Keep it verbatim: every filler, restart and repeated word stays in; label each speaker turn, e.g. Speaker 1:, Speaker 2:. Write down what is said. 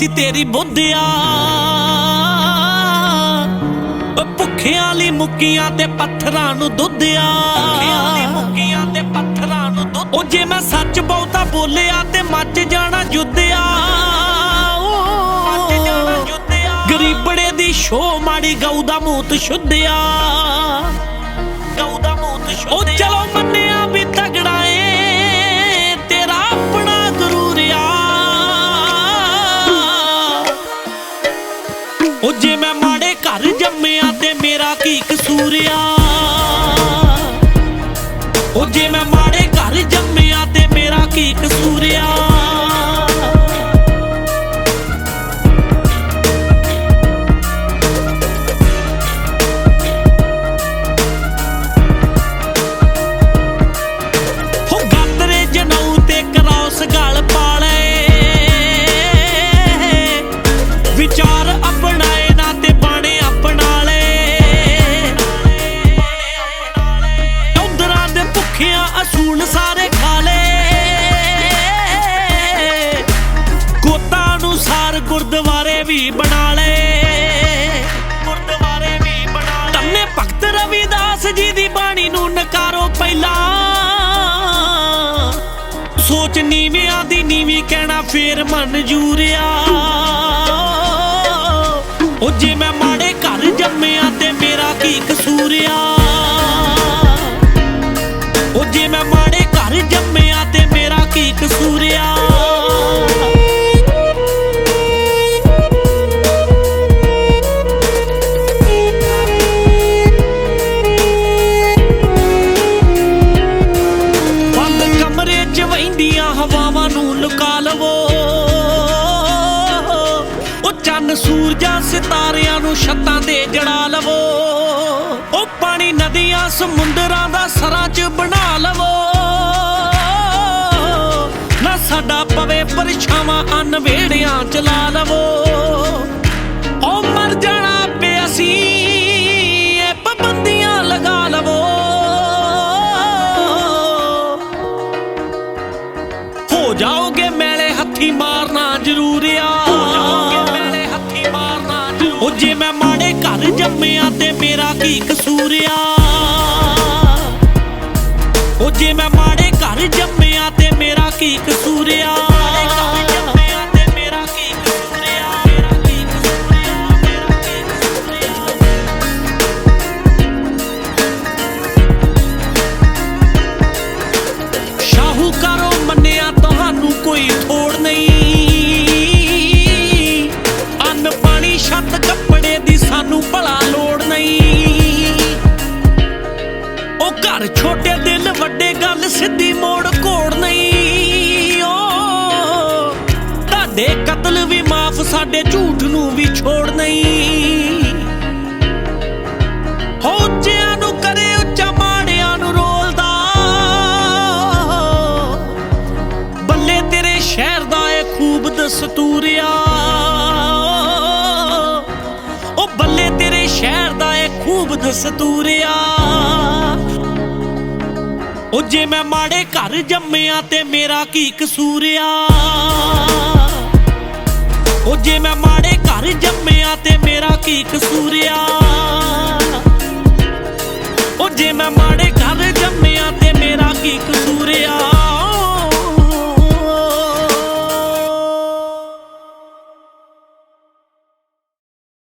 Speaker 1: सी तेरी बुद्धिया भुखियां ली मुक्कियां ते पत्थरां नूं दुद्धिया ओ जे मैं सच बहुता बोलिया ते मच जाना युद्धिया गरीबड़े दी शो माड़ी गऊ दा मूत शुद्धिया ओ चलो मन्निया भी तगड़ा ए तेरा अपना गुरूर आ ओ जे मैं माड़े घर जम्मिया ते मेरा की कसूर आ ओ जे मैं माड़े घर जम्मिया ते मेरा की कसूर आ गल पाले विचार अपनाए ना ते बाणे अपनाले उधरां दे भुखियां असूल सारे खाले गोता अनुसार गुरुद्वारे भी बना ले गुरुद्वारे भी बना ले तन्ने भगत रविदास जी दी बाणी नूं नकारो पहला सोच नीवियां दी नीवी कहना फिर मंजूर आ ओ जे मैं माड़े घर जम्मिया ते मेरा की कसूर आ ओ जे मैं माड़े घर जम्मिया ते मेरा की कसूर आ हवावां नूं लुका लवो ओ चन्न सूरजां सितारियां नूं छत्तां ते जड़ा लवो ओ पानी नदियां समुंदरां दा सरां च बना लवो ना साडा पवे परछावां अन्न वेड़ियां च ला लवो ओ मर जाना पे असीं ए पाबंदियां लगा लवो हो जाओगे मेले हथी मारना जरूर आ ओ जे मैं माड़े घर जम्मिया ते मेरा की कसूर आ ओ जे मैं माड़े घर जम्मिया ते मेरा की कसूर आ कोई थोड़ नहीं अन्न पानी छत कपड़े दी सानू भला लोड़ नहीं ओ घर छोटे दिल वड्डे गल सीधी मोड़ कोड़ नहीं ओ ताडे कतल भी माफ साडे झूठ नू भी छोड़ नहीं हो जियां नू करे उच्चा माड़ियां नू रोलदा शहर दा ए खूब दस्तूर आ ओ बल्ले तेरे शहर दा ए खूब दस्तूर आ ओ जे मैं माड़े घर जम्मिया ते मेरा की कसूर आ ओ जे मैं माड़े घर जम्मिया ते मेरा की कसूर आ ओ जे मैं माड़े घर जम्मिया ते मेरा की कसूर आ।